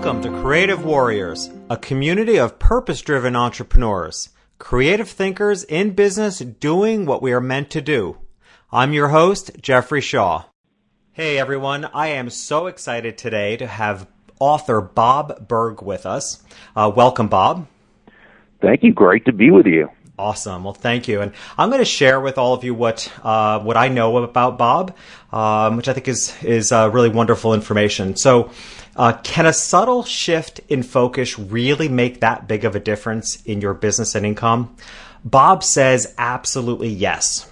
Welcome to Creative Warriors, a community of purpose-driven entrepreneurs, creative thinkers in business doing what we are meant to do. I'm your host, Jeffrey Shaw. Hey everyone, I am so excited today to have author Bob Burg with us. Welcome, Bob. Thank you. Great to be with you. Awesome. Well, thank you. And I'm going to share with all of you what I know about Bob, which I think is really wonderful information. So, can a subtle shift in focus really make that big of a difference in your business and income? Bob says absolutely yes.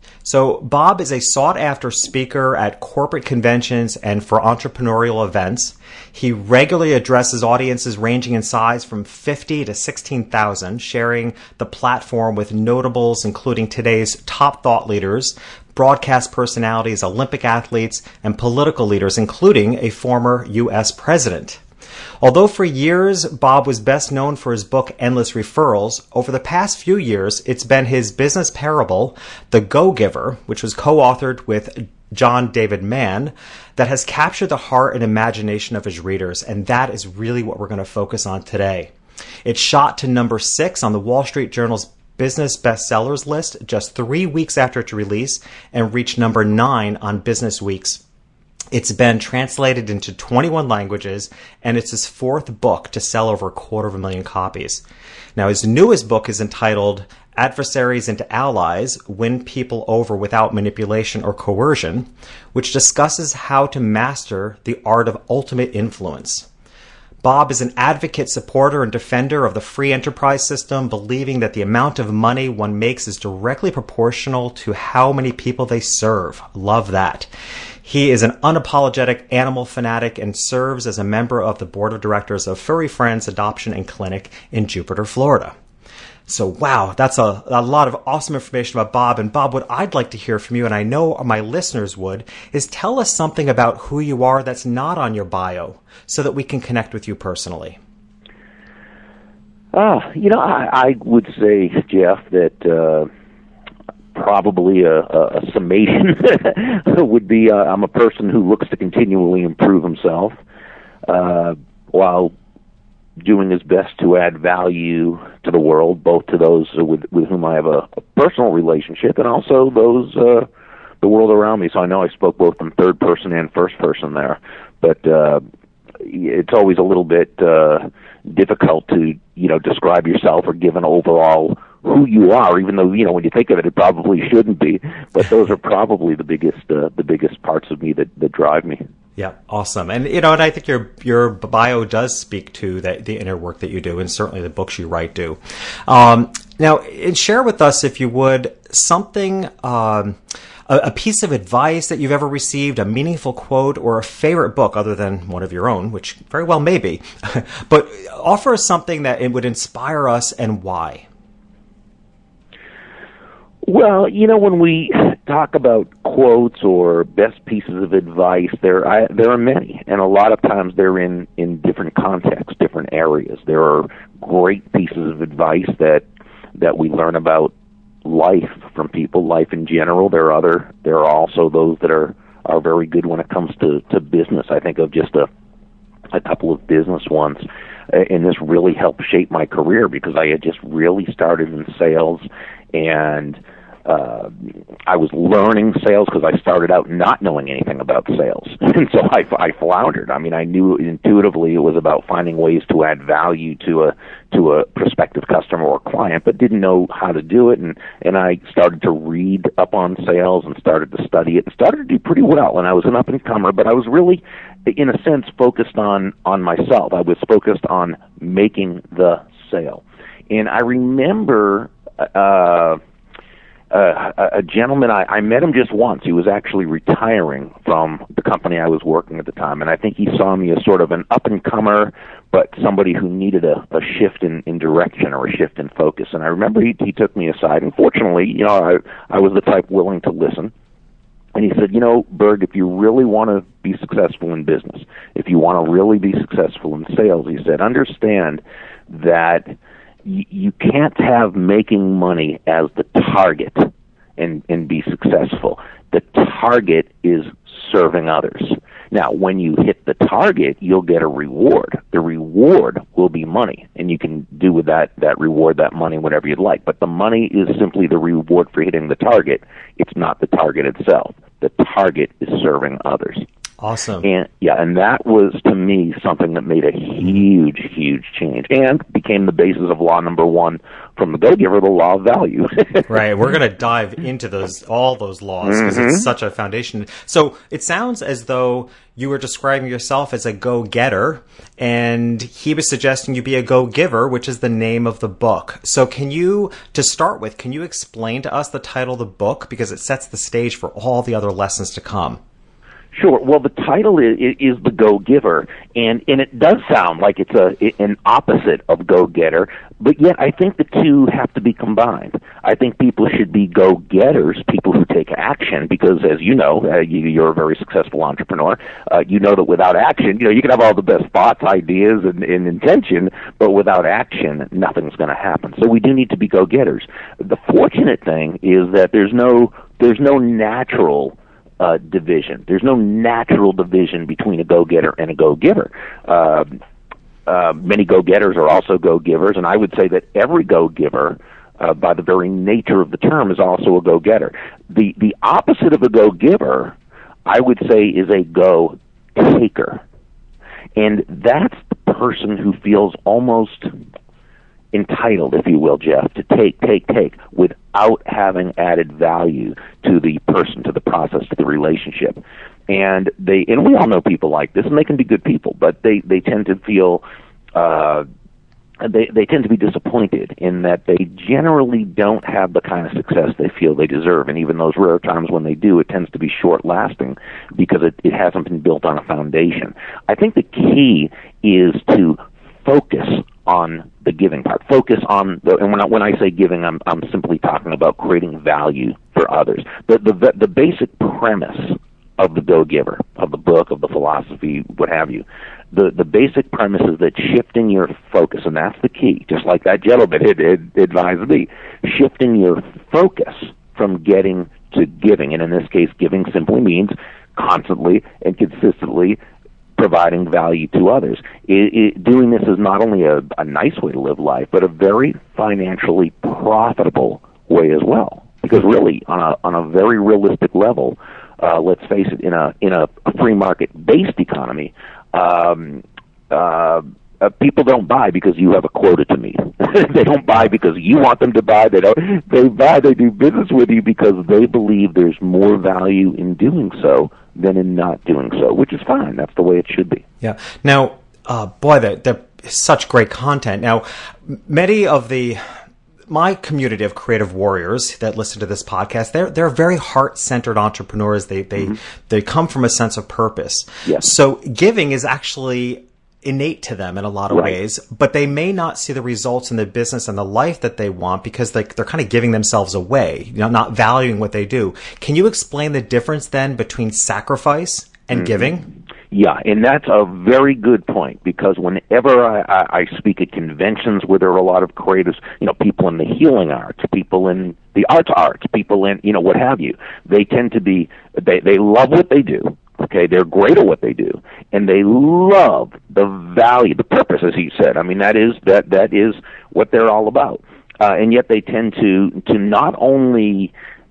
So Bob is a sought-after speaker at corporate conventions and for entrepreneurial events. He regularly addresses audiences ranging in size from 50 to 16,000, sharing the platform with notables including today's top thought leaders, broadcast personalities, Olympic athletes, and political leaders, including a former U.S. president. Although for years Bob was best known for his book Endless Referrals, over the past few years it's been his business parable, The Go-Giver, which was co-authored with John David Mann, that has captured the heart and imagination of his readers, and that is really what we're going to focus on today. It shot to number 6 on the Wall Street Journal's business bestsellers list just 3 weeks after its release and reached number 9 on Business Week's. It's been translated into 21 languages, and it's his 4th book to sell over 250,000 copies. Now, his newest book is entitled Adversaries into Allies, Win People Over Without Manipulation or Coercion, which discusses how to master the art of ultimate influence. Bob is an advocate, supporter, and defender of the free enterprise system, believing that the amount of money one makes is directly proportional to how many people they serve. Love that. He is an unapologetic animal fanatic and serves as a member of the board of directors of Furry Friends Adoption and Clinic in Jupiter, Florida. So, wow, that's a lot of awesome information about Bob. And Bob, what I'd like to hear from you, and I know my listeners would, is tell us something about who you are that's not on your bio so that we can connect with you personally. I would say, Jeff, that probably a summation would be I'm a person who looks to continually improve himself while doing his best to add value to the world, both to those with whom I have a personal relationship and also those the world around me. So I know I spoke both in third person and first person there, but it's always a little bit difficult to describe yourself or give an overall who you are, even though when you think of it, it probably shouldn't be. But those are probably the biggest parts of me that drive me. Yeah, awesome. And and I think your bio does speak to the inner work that you do, and certainly the books you write do. Now, share with us, if you would, something, a piece of advice that you've ever received, a meaningful quote, or a favorite book other than one of your own, which very well may be. But offer us something that it would inspire us and why. Well, when we talk about quotes or best pieces of advice, there are many, and a lot of times they're in different contexts, different areas. There are great pieces of advice that we learn about life from people, life in general. There are also those that are very good when it comes to business. I think of just a couple of business ones, and this really helped shape my career because I had just really started in sales, and I was learning sales because I started out not knowing anything about sales, and so I floundered. I mean, I knew intuitively it was about finding ways to add value to a prospective customer or client, but didn't know how to do it. And I started to read up on sales and started to study it and started to do pretty well. And I was an up and comer, but I was really, in a sense, focused on myself. I was focused on making the sale, and I remember. A gentleman, I met him just once. He was actually retiring from the company I was working at the time, and I think he saw me as sort of an up-and-comer, but somebody who needed a shift in direction or a shift in focus. And I remember he took me aside, and fortunately, I was the type willing to listen. And he said, Burg, if you really want to be successful in business, if you want to really be successful in sales, he said, understand that you can't have making money as the target and be successful. The target is serving others. Now, when you hit the target, you'll get a reward. The reward will be money, and you can do with that reward, that money, whatever you'd like. But the money is simply the reward for hitting the target. It's not the target itself. The target is serving others. Awesome. And that was, to me, something that made a huge, huge change and became the basis of law number 1 from the Go-Giver, the law of value. Right. We're going to dive into all those laws because it's such a foundation. So it sounds as though you were describing yourself as a go-getter, and he was suggesting you be a go-giver, which is the name of the book. So to start with, can you explain to us the title of the book? Because it sets the stage for all the other lessons to come. Sure. Well, the title is The Go-Giver, and it does sound like it's an opposite of go-getter, but yet I think the two have to be combined. I think people should be go-getters, people who take action, because as you know, you're a very successful entrepreneur. You know that without action, you can have all the best thoughts, ideas, and intention, but without action, nothing's going to happen. So we do need to be go-getters. The fortunate thing is that there's no natural division. There's no natural division between a go-getter and a go-giver. Many go-getters are also go-givers, and I would say that every go-giver, by the very nature of the term, is also a go-getter. The opposite of a go-giver, I would say, is a go-taker. And that's the person who feels almost entitled, if you will, Jeff, to take, without having added value to the person, to the process, to the relationship. And we all know people like this, and they can be good people, but they tend to feel, they tend to be disappointed in that they generally don't have the kind of success they feel they deserve. And even those rare times when they do, it tends to be short-lasting because it hasn't been built on a foundation. I think the key is to focus on the giving part. Focus on and when I say giving, I'm simply talking about creating value for others. The basic premise of the Go-Giver, of the book, of the philosophy, what have you, the basic premise is that shifting your focus, and that's the key, just like that gentleman had advised me, shifting your focus from getting to giving, and in this case, giving simply means constantly and consistently providing value to others. Doing this is not only a nice way to live life, but a very financially profitable way as well. Because really, on a very realistic level, let's face it, in a free market-based economy, people don't buy because you have a quota to meet. They don't buy because you want them to buy. They do business with you because they believe there's more value in doing so than in not doing so, which is fine. That's the way it should be. Yeah. Now, they're such great content. Now, many of my community of creative warriors that listen to this podcast, they're very heart-centered entrepreneurs. They come from a sense of purpose. Yes. So giving is actually innate to them in a lot of ways, but they may not see the results in the business and the life that they want because they're kind of giving themselves away, not valuing what they do. Can you explain the difference then between sacrifice and giving? Yeah, and that's a very good point, because whenever I speak at conventions where there are a lot of creatives, people in the healing arts, people in the arts, people in, what have you, they tend to be, they love what they do. Okay, they're great at what they do, and they love the value, the purpose, as he said. I mean, that is what they're all about. And yet they tend to not only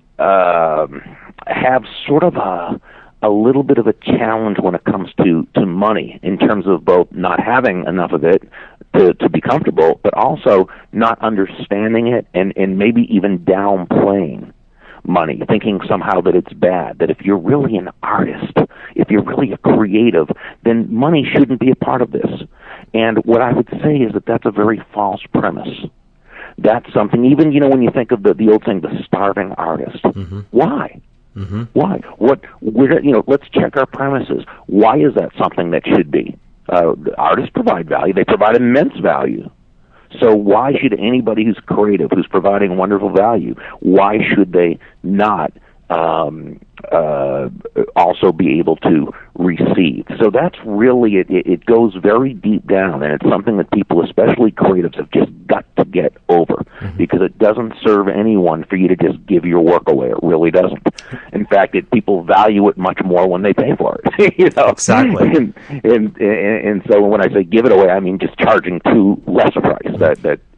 have sort of a little bit of a challenge when it comes to money, in terms of both not having enough of it to be comfortable, but also not understanding it and maybe even downplaying money, thinking somehow that it's bad, that if you're really an artist, if you're really a creative, then money shouldn't be a part of this. And what I would say is that that's a very false premise. That's something, even, when you think of the old saying, the starving artist. Mm-hmm. Why? Mm-hmm. Why? Let's check our premises. Why is that something that should be? Artists provide value. They provide immense value. So why should anybody who's creative, who's providing wonderful value, why should they not also be able to receive. So that's really it. It goes very deep down, and it's something that people, especially creatives, have just got to get over, because it doesn't serve anyone for you to just give your work away. It really doesn't. In fact, people value it much more when they pay for it. Exactly. And so when I say give it away, I mean just charging too less a price.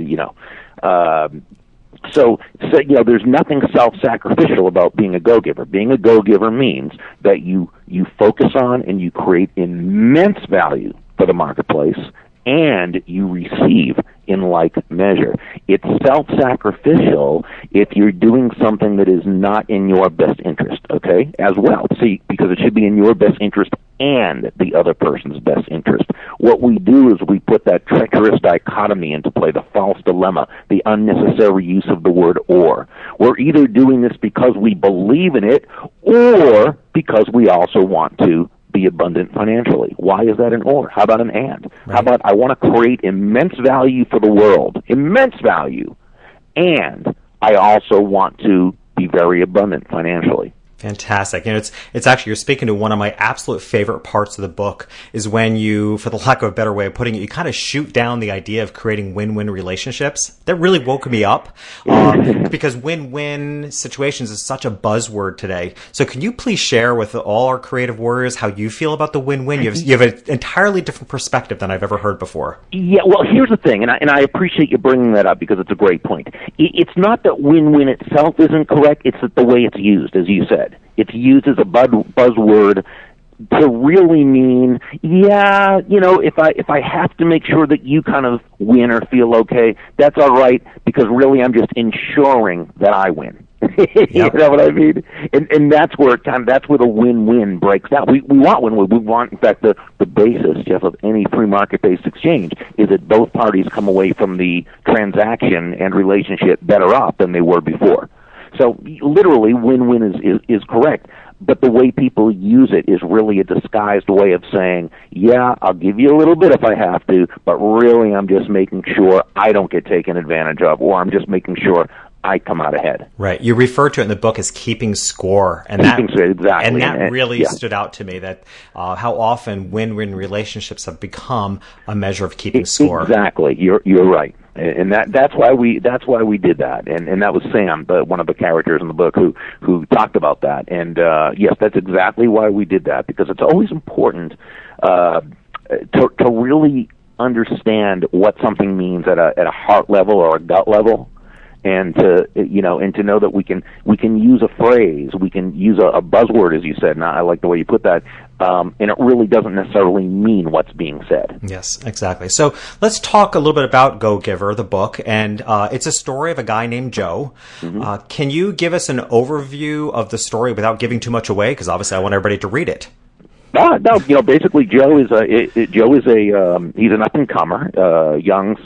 So there's nothing self-sacrificial about being a go-giver. Being a go-giver means that you focus on and you create immense value for the marketplace, and you receive in like measure. It's self-sacrificial if you're doing something that is not in your best interest, okay, as well. See, because it should be in your best interest and the other person's best interest. What we do is we put that treacherous dichotomy into play, the false dilemma, the unnecessary use of the word or. We're either doing this because we believe in it or because we also want to be abundant financially. Why is that an or? How about an and? Right. How about I want to create immense value for the world, immense value, and I also want to be very abundant financially. Fantastic. It's actually, you're speaking to one of my absolute favorite parts of the book is when you, for the lack of a better way of putting it, you kind of shoot down the idea of creating win-win relationships. That really woke me up because win-win situations is such a buzzword today. So can you please share with all our creative warriors how you feel about the win-win? You have an entirely different perspective than I've ever heard before. Yeah, well, here's the thing, and I appreciate you bringing that up because it's a great point. It's not that win-win itself isn't correct, it's that the way it's used, as you said. It's used as a buzzword to really mean, if I have to make sure that you kind of win or feel okay, that's all right, because really I'm just ensuring that I win. Yep. You know what I mean? And that's where that's where the win-win breaks down. We want win-win. We want, in fact, the basis, Jeff, of any free market-based exchange is that both parties come away from the transaction and relationship better off than they were before. So literally, win-win is correct, but the way people use it is really a disguised way of saying, yeah, I'll give you a little bit if I have to, but really I'm just making sure I don't get taken advantage of, or I'm just making sure I come out ahead. Right. You refer to it in the book as keeping score. And that really stood out to me, that how often win-win relationships have become a measure of keeping score. Exactly. You're right. And that's why we did that. And that was Sam, one of the characters in the book who talked about that. And yes, that's exactly why we did that, because it's always important to really understand what something means at a heart level or a gut level. And to know that we can use a phrase, we can use a buzzword, as you said, and I like the way you put that, and it really doesn't necessarily mean what's being said. Yes, exactly. So let's talk a little bit about Go Giver, the book, and it's a story of a guy named Joe. Mm-hmm. Can you give us an overview of the story without giving too much away? Because obviously I want everybody to read it. No, basically Joe is he's an up-and-comer, young,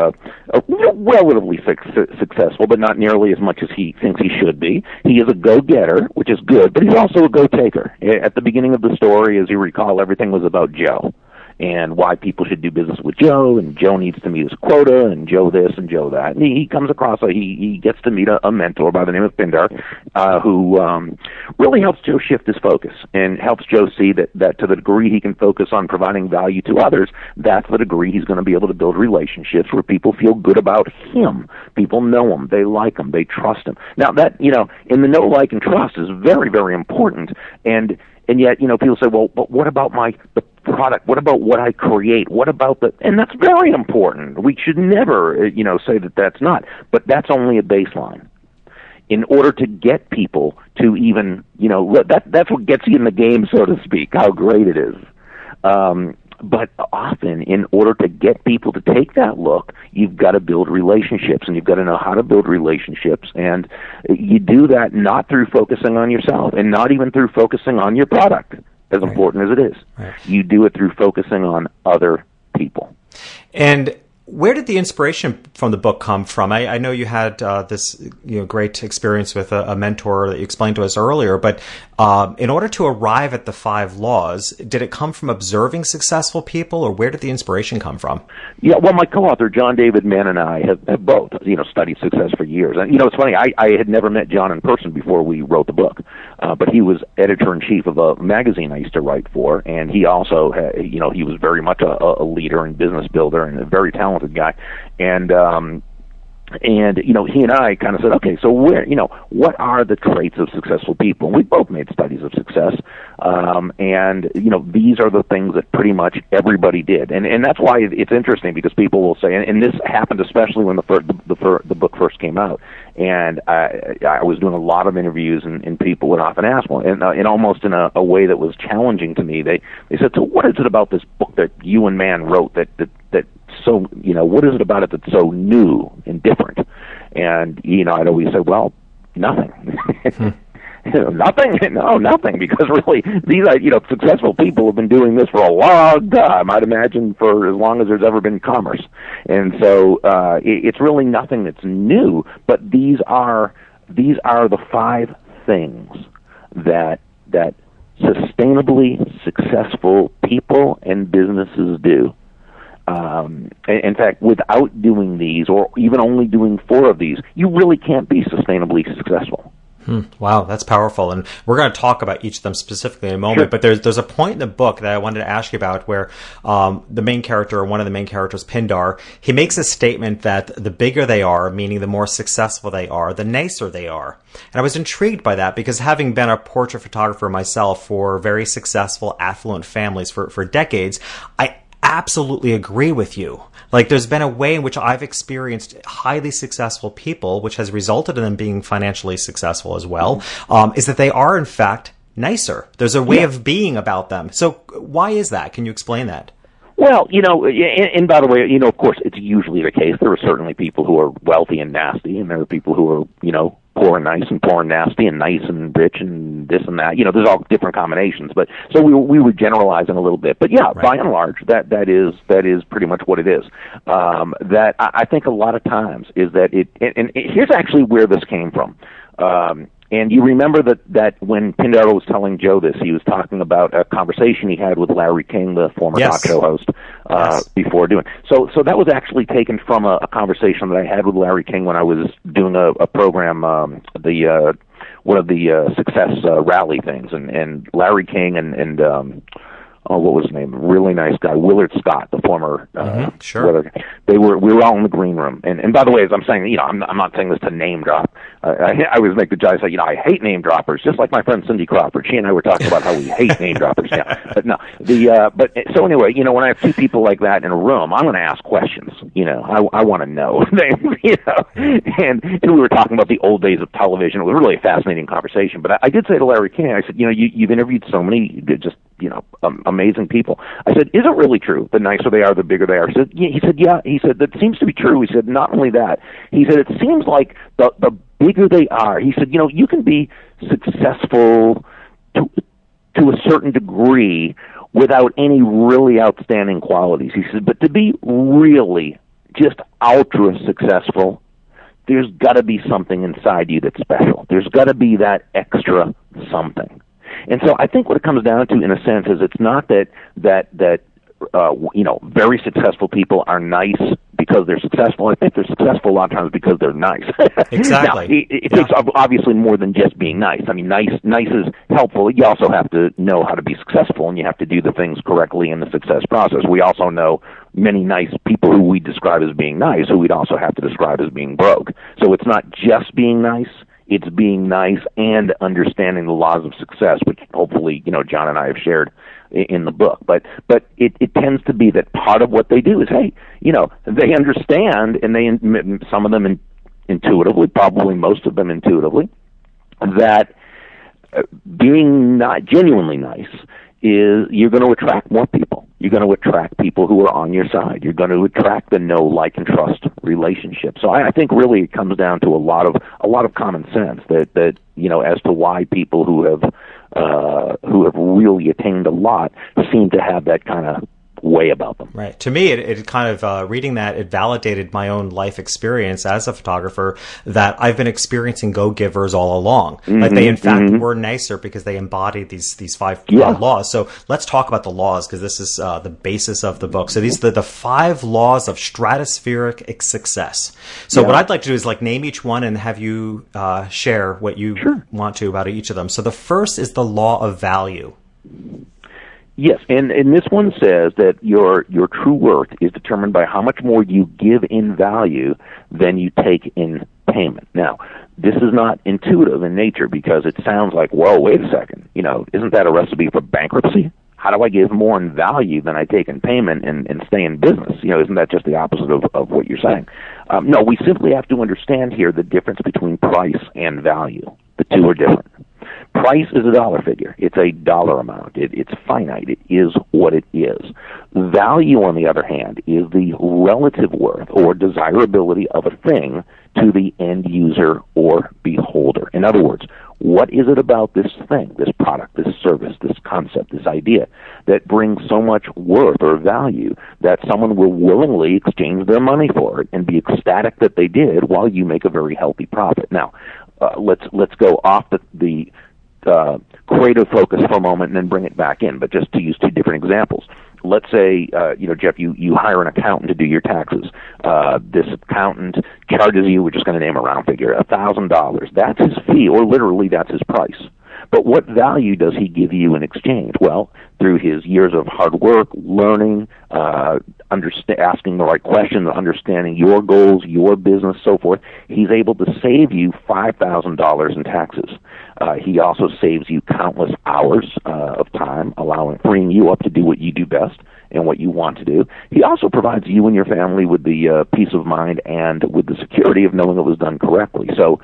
relatively successful, but not nearly as much as he thinks he should be. He is a go-getter, which is good, but he's also a go-taker. At the beginning of the story, as you recall, everything was about Joe and why people should do business with Joe, and Joe needs to meet his quota, and Joe this and Joe that. And he comes across, he gets to meet a mentor by the name of Pindar, who really helps Joe shift his focus and helps Joe see that to the degree he can focus on providing value to others, that's the degree he's going to be able to build relationships where people feel good about him. People know him, they like him, they trust him. Now that, in the know, like, and trust is very, very important, and yet, people say, well, but what about the product? What about what I create? What about and that's very important. We should never, say that that's not, but that's only a baseline. In order to get people to even, that's what gets you in the game, so to speak, how great it is. But often, in order to get people to take that look, you've got to build relationships, and you've got to know how to build relationships. And you do that not through focusing on yourself, and not even through focusing on your product, as important as it is. Right. You do it through focusing on other people. And where did the inspiration from the book come from? I know you had this great experience with a mentor that you explained to us earlier, but in order to arrive at the 5 laws, did it come from observing successful people, or where did the inspiration come from? Yeah, well, my co-author, John David Mann, and I have both, studied success for years. And, it's funny, I had never met John in person before we wrote the book, but he was editor-in-chief of a magazine I used to write for, and he also, he was very much a leader and business builder and a very talented guy. And he and I kind of said, okay, so what are the traits of successful people? And we both made studies of success, and these are the things that pretty much everybody did, and that's why it's interesting, because people will say, and this happened especially when the book first came out, and I was doing a lot of interviews, and people would often ask, well, and almost in a way that was challenging to me, they said, so what is it about this book that you and Mann wrote that so, what is it about it that's so new and different? And, I'd always say, well, nothing. Nothing? No, nothing, because really, these are, successful people have been doing this for a long time, I'd imagine, for as long as there's ever been commerce. And so, it's really nothing that's new, but these are the 5 things that sustainably successful people and businesses do. In fact, without doing these, or even only doing 4 of these, you really can't be sustainably successful. Wow, that's powerful. And we're going to talk about each of them specifically in a moment. Sure. But there's a point in the book that I wanted to ask you about where the main character, or one of the main characters, Pindar, he makes a statement that the bigger they are, meaning the more successful they are, the nicer they are. And I was intrigued by that, because having been a portrait photographer myself for very successful, affluent families for decades, I absolutely agree with you. Like, there's been a way in which I've experienced highly successful people, which has resulted in them being financially successful as well, is that they are, in fact, nicer. There's a way of being about them. So why is that? Can you explain that? Well, and by the way, of course, it's usually the case. There are certainly people who are wealthy and nasty, and there are people who are, poor and nice, and poor and nasty, and nice and rich, and this and that. There's all different combinations. But so we were generalizing a little bit. But yeah, right. By and large, that is pretty much what it is. That I think a lot of times is that and here's actually where this came from. And you remember that when Pindar was telling Joe this, he was talking about a conversation he had with Larry King, the former talk show host, before doing. So that was actually taken from a conversation that I had with Larry King when I was doing a program, one of the success rally things, and Larry King and what was his name? Really nice guy, Willard Scott, the former. Sure. We were all in the green room, and by the way, as I'm saying, I'm not saying this to name drop. I always make the joke, say, I hate name droppers, just like my friend Cindy Crawford. She and I were talking about how we hate name droppers. Yeah, but no, but so anyway, when I have 2 people like that in a room, I'm going to ask questions. I want to know. And we were talking about the old days of television. It was really a fascinating conversation. But I did say to Larry King, I said, you've interviewed so many just amazing people. I said, is it really true? The nicer they are, the bigger they are. He said, yeah. He said, that seems to be true. He said, not only that. He said, it seems like the bigger they are. He said, you can be successful to a certain degree without any really outstanding qualities. He said, but to be really just ultra successful, there's got to be something inside you that's special. There's got to be that extra something. And so I think what it comes down to, in a sense, is it's not that very successful people are nice because they're successful. I think they're successful a lot of times because they're nice. Exactly. Now, it takes obviously more than just being nice. I mean, nice is helpful. You also have to know how to be successful, and you have to do the things correctly in the success process. We also know many nice people who we describe as being nice, who we'd also have to describe as being broke. So it's not just being nice. It's being nice and understanding the laws of success, which hopefully, John and I have shared in the book. But it tends to be that part of what they do is, hey, they understand, and some of them intuitively, probably most of them intuitively, that being not genuinely nice is you're going to attract more people. You're going to attract people who are on your side. You're going to attract the know, like, and trust relationship. So I think really it comes down to a lot of common sense that as to why people who have really attained a lot seem to have that kind of way about them. Right. To me, it kind of, reading that, it validated my own life experience as a photographer that I've been experiencing go-givers all along. Like they, in fact, were nicer because they embodied these five laws. So let's talk about the laws, because this is the basis of the book. So these are the 5 laws of stratospheric success. So what I'd like to do is like name each one and have you share what you want to about each of them. So the first is the law of value. Yes, and this one says that your true worth is determined by how much more you give in value than you take in payment. Now, this is not intuitive in nature because it sounds like, whoa, wait a second, isn't that a recipe for bankruptcy? How do I give more in value than I take in payment and stay in business? Isn't that just the opposite of what you're saying? No, we simply have to understand here the difference between price and value. The two are different. Price is a dollar figure. It's a dollar amount. It's finite. It is what it is. Value, on the other hand, is the relative worth or desirability of a thing to the end user or beholder. In other words, what is it about this thing, this product, this service, this concept, this idea that brings so much worth or value that someone will willingly exchange their money for it and be ecstatic that they did while you make a very healthy profit? Now, let's go off the creative focus for a moment and then bring it back in, but just to use 2 different examples. Let's say, Jeff, you hire an accountant to do your taxes. This accountant charges you, we're just going to name a round figure, $1,000. That's his fee, or literally that's his price. But what value does he give you in exchange? Well, through his years of hard work, learning, asking the right questions, understanding your goals, your business, so forth, he's able to save you $5,000 in taxes. He also saves you countless hours of time, freeing you up to do what you do best and what you want to do. He also provides you and your family with the peace of mind and with the security of knowing it was done correctly. So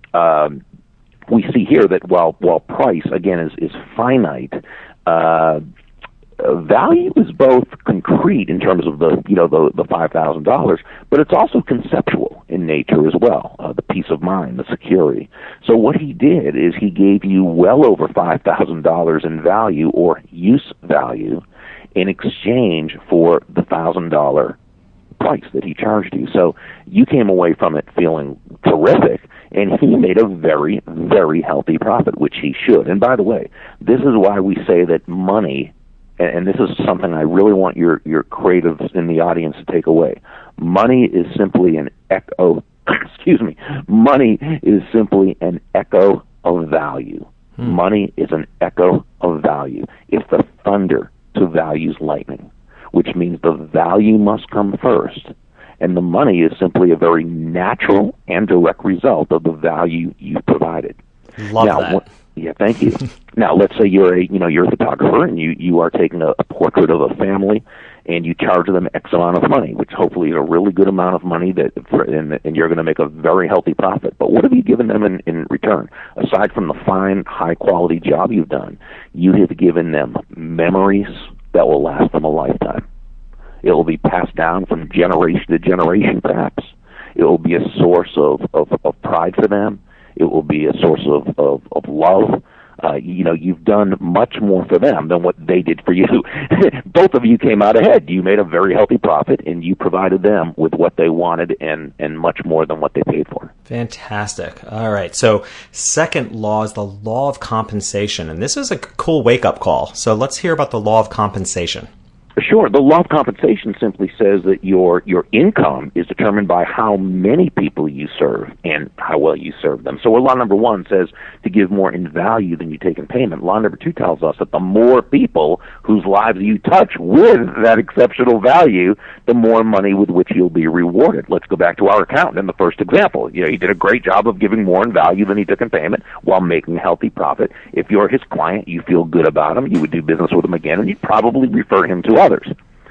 we see here that while price, again, is finite, value is both concrete in terms of the $5,000, but it's also conceptual in nature as well. The peace of mind, the security. So what he did is he gave you well over $5,000 in value or use value in exchange for the $1,000 price that he charged you. So you came away from it feeling terrific, and he made a very, very healthy profit, which he should. And by the way, this is why we say that money, and this is something I really want your creatives in the audience to take away. Money is simply an echo, money is simply an echo of value. Money is an echo of value. It's the thunder to value's lightning, which means the value must come first, and the money is simply a very natural and direct result of the value you've provided. Love that. Yeah, thank you. Now, let's say you're a photographer and you are taking a portrait of a family, and you charge them X amount of money, which hopefully is a really good amount of money and you're going to make a very healthy profit. But what have you given them in return? Aside from the fine, high-quality job you've done, you have given them memories that will last them a lifetime. It will be passed down from generation to generation, perhaps. It will be a source of pride for them. It will be a source of love. You've done much more for them than what they did for you. Both of you came out ahead. You made a very healthy profit, and you provided them with what they wanted and much more than what they paid for. Fantastic. All right. So second law is the law of compensation, and this is a cool wake-up call. So let's hear about the law of compensation. Sure. The law of compensation simply says that your income is determined by how many people you serve and how well you serve them. So law number 1 says to give more in value than you take in payment. Law number 2 tells us that the more people whose lives you touch with that exceptional value, the more money with which you'll be rewarded. Let's go back to our accountant in the first example. He did a great job of giving more in value than he took in payment while making a healthy profit. If you're his client, you feel good about him, you would do business with him again, and you'd probably refer him to others.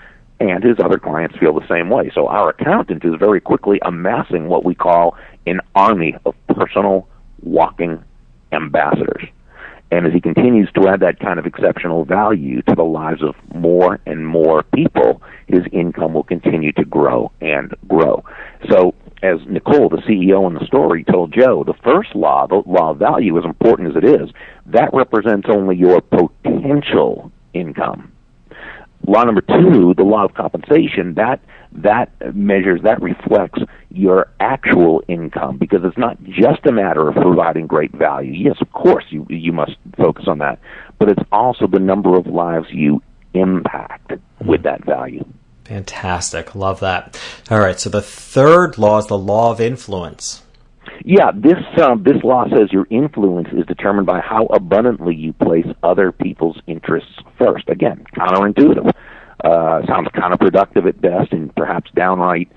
And his other clients feel the same way. So our accountant is very quickly amassing what we call an army of personal walking ambassadors. And as he continues to add that kind of exceptional value to the lives of more and more people, his income will continue to grow and grow. So as Nicole, the CEO in the story, told Joe, the first law, the law of value, as important as it is, that represents only your potential income. law number 2, the law of compensation, that measures, that reflects your actual income, because it's not just a matter of providing great value. Yes, of course, you must focus on that, but it's also the number of lives you impact with that value. Fantastic. Love that. All right, so the third law is the law of influence. Yeah, this law says your influence is determined by how abundantly you place other people's interests first. Again, counterintuitive. Sounds counterproductive at best, and perhaps downright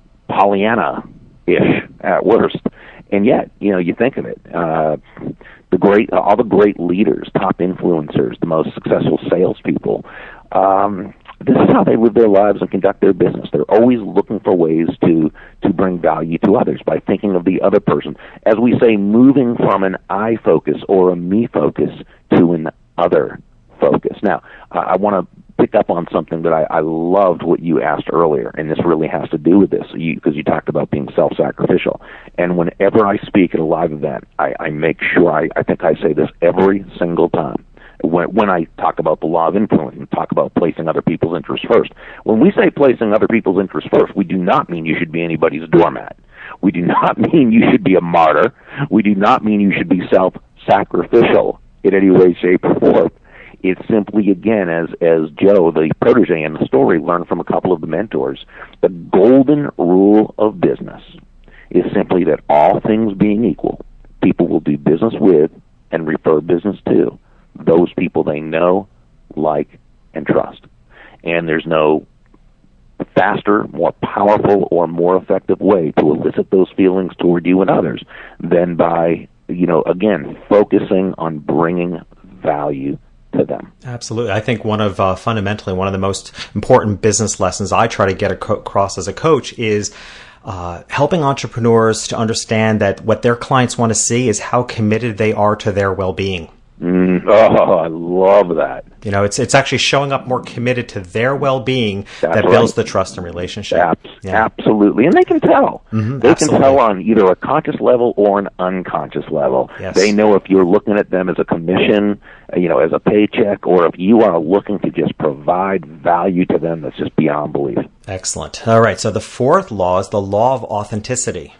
Pollyanna-ish at worst. And yet, you think of it. All the great leaders, top influencers, the most successful salespeople, this is how they live their lives and conduct their business. They're always looking for ways to bring value to others by thinking of the other person. As we say, moving from an I focus or a me focus to an other focus. Now, I want to pick up on something that I loved what you asked earlier, and this really has to do with this, because you talked about being self-sacrificial. And whenever I speak at a live event, I make sure, I think I say this every single time, when I talk about the law of influence and talk about placing other people's interests first. When we say placing other people's interests first, we do not mean you should be anybody's doormat. We do not mean you should be a martyr. We do not mean you should be self-sacrificial in any way, shape, or form. It's simply, again, as Joe, the protege in the story, learned from a couple of the mentors, the golden rule of business is simply that all things being equal, people will do business with and refer business to those people they know, like, and trust. And there's no faster, more powerful, or more effective way to elicit those feelings toward you and others than by, again, focusing on bringing value to them. Absolutely. I think fundamentally one of the most important business lessons I try to get across as a coach is helping entrepreneurs to understand that what their clients want to see is how committed they are to their well-being. Oh, I love that. It's actually showing up more committed to their well-being that builds the trust and relationship. Absolutely. And they can tell. They can tell on either a conscious level or an unconscious level. Yes. They know if you're looking at them as a commission, as a paycheck, or if you are looking to just provide value to them that's just beyond belief. Excellent. All right. So the fourth law is the law of authenticity.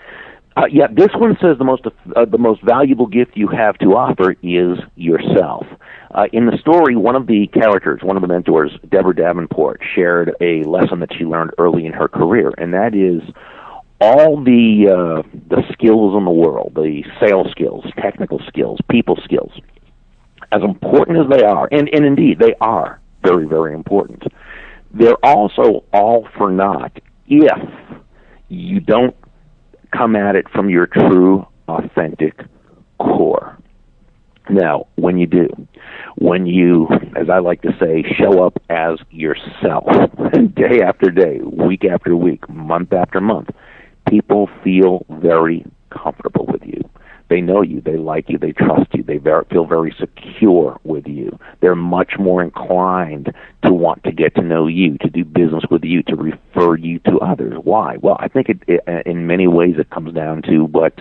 This one says the most valuable gift you have to offer is yourself. In the story, one of the characters, one of the mentors, Deborah Davenport, shared a lesson that she learned early in her career, and that is all the skills in the world, the sales skills, technical skills, people skills, as important as they are, and indeed they are very, very important, they're also all for naught if you don't come at it from your true, authentic core. Now, when you do, when you, as I like to say, show up as yourself, day after day, week after week, month after month, people feel very comfortable with you. They know you, they like you, they trust you, they feel very secure with you. They're much more inclined to want to get to know you, to do business with you, to refer you to others. Why? Well, I think it in many ways it comes down to what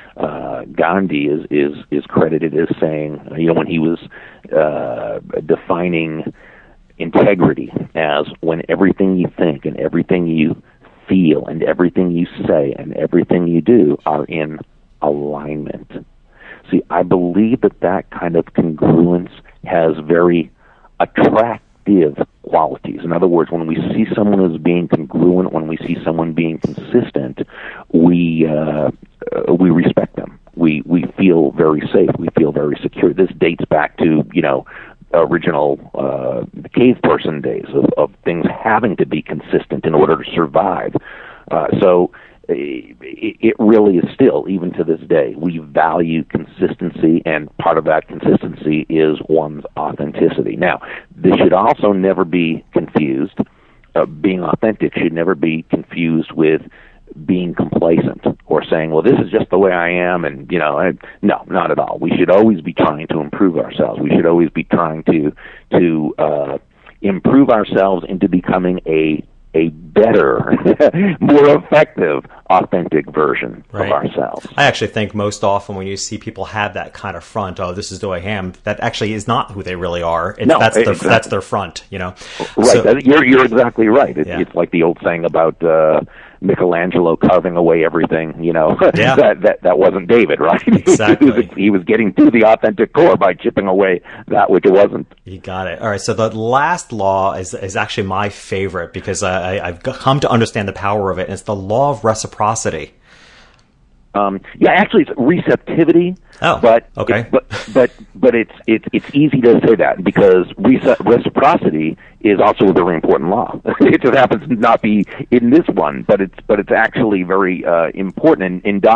Gandhi is credited as saying, when he was defining integrity as when everything you think and everything you feel and everything you say and everything you do are in alignment. See, I believe that kind of congruence has very attractive qualities. In other words, when we see someone as being congruent, when we see someone being consistent, we respect them. We feel very safe. We feel very secure. This dates back to, original cave person days of things having to be consistent in order to survive. So it really is still, even to this day, we value consistency, and part of that consistency is one's authenticity. Now, this should also never be confused. Being authentic should never be confused with being complacent or saying, well, this is just the way I am, and, no, not at all. We should always be trying to improve ourselves. We should always be trying to improve ourselves into becoming a better, more effective, authentic version right. of ourselves. I actually think most often when you see people have that kind of front, oh, this is who I am, that actually is not who they really are. That's their front, you know. Right. So, you're exactly right. It's like the old saying about Michelangelo carving away everything, you know. Yeah. that wasn't David, right? Exactly. he was getting to the authentic core by chipping away that which it wasn't. You got it. All right. So the last law is actually my favorite because I've come to understand the power of it. And it's the law of reciprocity. Actually, it's receptivity. Oh, but okay. But it's easy to say that because reciprocity is also a very important law. It just happens to not be in this one, but it's actually very important. And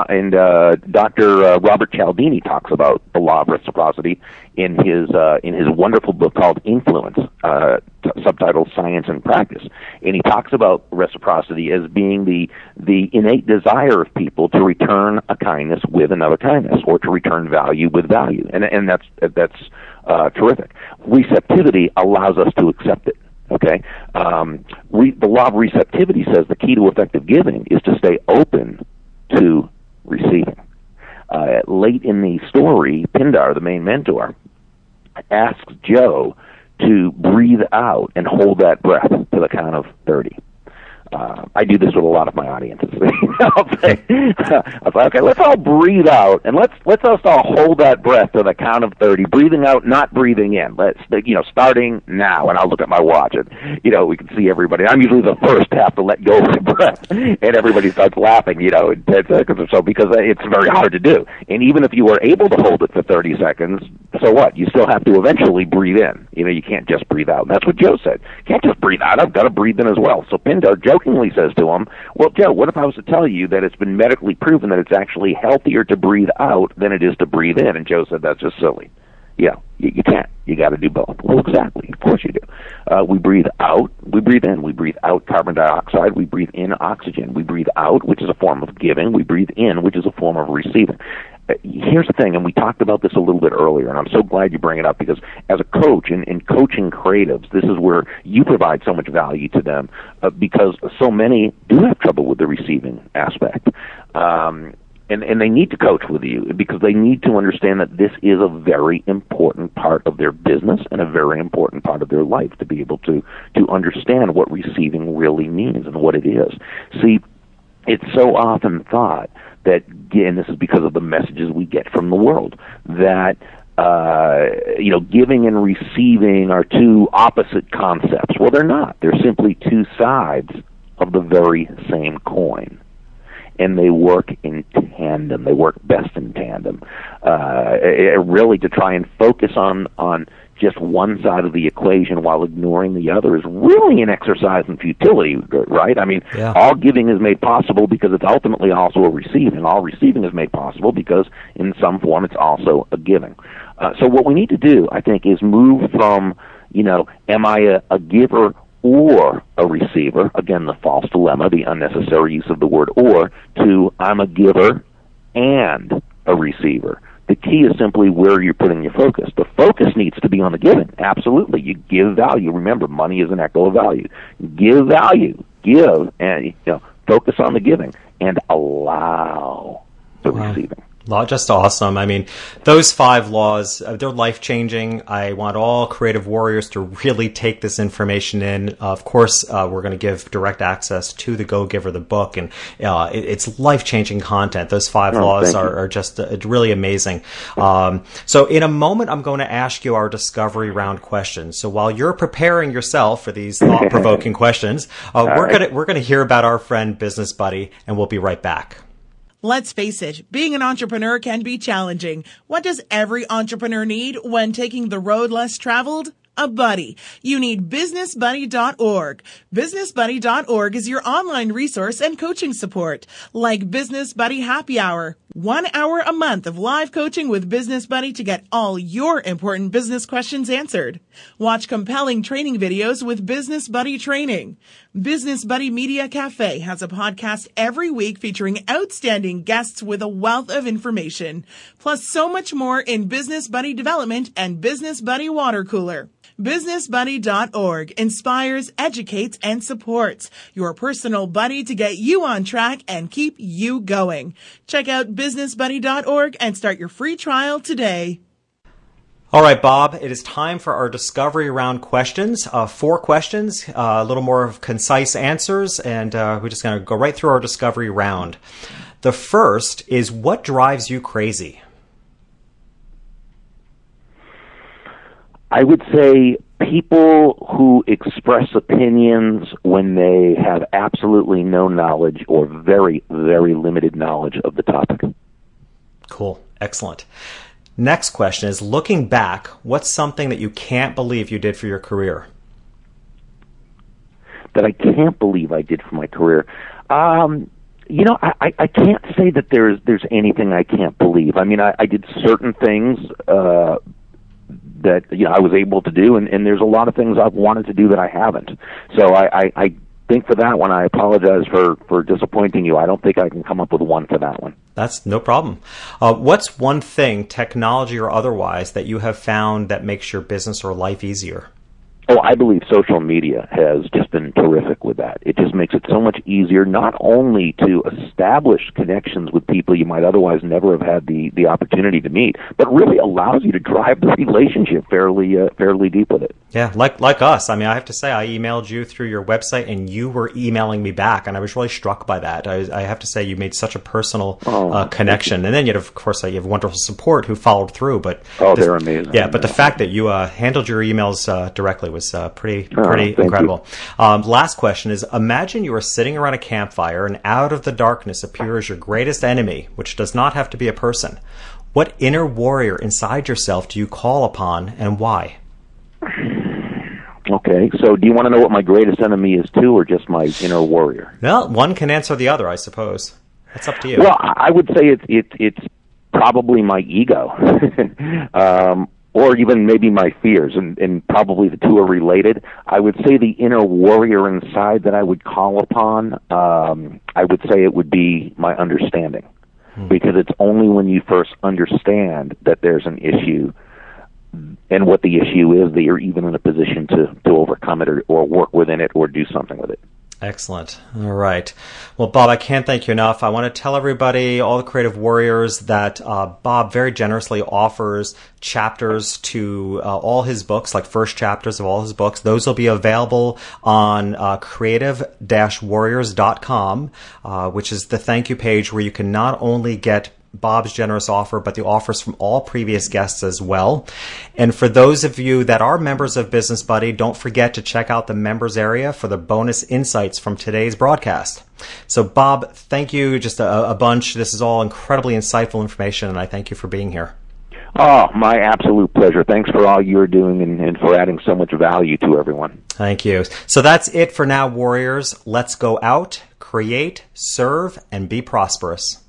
Dr. Robert Cialdini talks about the law of reciprocity in his wonderful book called Influence, subtitled Science and Practice. And he talks about reciprocity as being the innate desire of people to return a kindness with another kindness, or to return value with value, and that's terrific. Receptivity allows us to accept it. Okay, the law of receptivity says the key to effective giving is to stay open to receiving. Late in the story, Pindar, the main mentor, asks Joe to breathe out and hold that breath to the count of 30. I do this with a lot of my audiences. I'll say, okay, let's all breathe out, and let's us all hold that breath to the count of 30, breathing out, not breathing in. Let's, starting now, and I'll look at my watch, and, we can see everybody. I'm usually the first to have to let go of the breath, and everybody starts laughing, in 10 seconds or so, because it's very hard to do. And even if you were able to hold it for 30 seconds, so what? You still have to eventually breathe in. You can't just breathe out. And that's what Joe said. You can't just breathe out. I've got to breathe in as well. So Pindar jokingly says to him, well, Joe, what if I was to tell you that it's been medically proven that it's actually healthier to breathe out than it is to breathe in? And Joe said, that's just silly. Yeah, you can't. You got to do both. Well, exactly. Of course you do. We breathe out, we breathe in. We breathe out carbon dioxide, we breathe in oxygen. We breathe out, which is a form of giving. We breathe in, which is a form of receiving. Here's the thing, and we talked about this a little bit earlier, and I'm so glad you bring it up, because as a coach, in coaching creatives, this is where you provide so much value to them, because so many do have trouble with the receiving aspect. And they need to coach with you because they need to understand that this is a very important part of their business and a very important part of their life, to be able to understand what receiving really means and what it is. See, it's so often thought that, and this is because of the messages we get from the world, that giving and receiving are two opposite concepts. Well, they're not. They're simply two sides of the very same coin. And they work in tandem. They work best in tandem. Really, to try and focus on just one side of the equation while ignoring the other is really an exercise in futility, right? I mean, All giving is made possible because it's ultimately also a receiving. All receiving is made possible because in some form it's also a giving. So what we need to do, I think, is move from, am I a giver or a receiver, again, the false dilemma, the unnecessary use of the word or, to I'm a giver and a receiver. The key is simply where you're putting your focus. The focus needs to be on the giving. Absolutely. You give value. Remember, money is an echo of value. Give value. Give, and focus on the giving and allow the receiving. Just awesome. I mean, those 5 laws, they're life-changing. I want all creative warriors to really take this information in. Of course, we're going to give direct access to the Go Giver, the book, and it's life-changing content. Those 5 laws are just really amazing. So in a moment, I'm going to ask you our discovery round questions. So while you're preparing yourself for these thought-provoking questions, we're going to hear about our friend Business Buddy, and we'll be right back. Let's face it, being an entrepreneur can be challenging. What does every entrepreneur need when taking the road less traveled? A buddy. You need BusinessBuddy.org. BusinessBuddy.org is your online resource and coaching support, like Business Buddy Happy Hour. 1 hour a month of live coaching with Business Buddy to get all your important business questions answered. Watch compelling training videos with Business Buddy Training. Business Buddy Media Cafe has a podcast every week featuring outstanding guests with a wealth of information, plus so much more in Business Buddy Development and Business Buddy Water Cooler. BusinessBuddy.org inspires, educates, and supports your personal buddy to get you on track and keep you going. Check out BusinessBuddy.org and start your free trial today. All right, Bob, it is time for our discovery round questions. 4 questions, a little more of concise answers, and we're just going to go right through our discovery round. The first is, what drives you crazy? I would say people who express opinions when they have absolutely no knowledge or very, very limited knowledge of the topic. Cool. Excellent. Next question is, looking back, what's something that you can't believe you did for your career? That I can't believe I did for my career? I can't say that there's anything I can't believe. I mean, I did certain things that I was able to do, and there's a lot of things I've wanted to do that I haven't. So I think for that one, I apologize for disappointing you. I don't think I can come up with one for that one. That's no problem. What's one thing, technology or otherwise, that you have found that makes your business or life easier? Oh, I believe social media has just been terrific with that. It just makes it so much easier, not only to establish connections with people you might otherwise never have had the opportunity to meet, but really allows you to drive the relationship fairly deep with it. Yeah, like us. I mean, I have to say, I emailed you through your website, and you were emailing me back, and I was really struck by that. I have to say, you made such a personal connection. And then, you have wonderful support who followed through. But they're amazing. Yeah, but the fact that you handled your emails directly was pretty incredible. Last question is, imagine you are sitting around a campfire, and out of the darkness appears your greatest enemy, which does not have to be a person. What inner warrior inside yourself do you call upon, and why? Okay, so do you want to know what my greatest enemy is too, or just my inner warrior? Well, one can answer the other, I suppose. That's up to you. Well, I would say it's probably my ego, or even maybe my fears, and probably the two are related. I would say the inner warrior inside that I would call upon, I would say it would be my understanding, because it's only when you first understand that there's an issue and what the issue is that you're even in a position to overcome it or work within it or do something with it. Excellent. All right. Well, Bob, I can't thank you enough. I want to tell everybody, all the creative warriors, that Bob very generously offers chapters to all his books, like first chapters of all his books. Those will be available on creative-warriors.com, which is the thank you page where you can not only get Bob's generous offer, but the offers from all previous guests as well. And for those of you that are members of Business Buddy, don't forget to check out the members area for the bonus insights from today's broadcast. So, Bob, thank you just a bunch. This is all incredibly insightful information, and I thank you for being here. Oh, my absolute pleasure. Thanks for all you're doing and for adding so much value to everyone. Thank you. So that's it for now, warriors. Let's go out, create, serve, and be prosperous.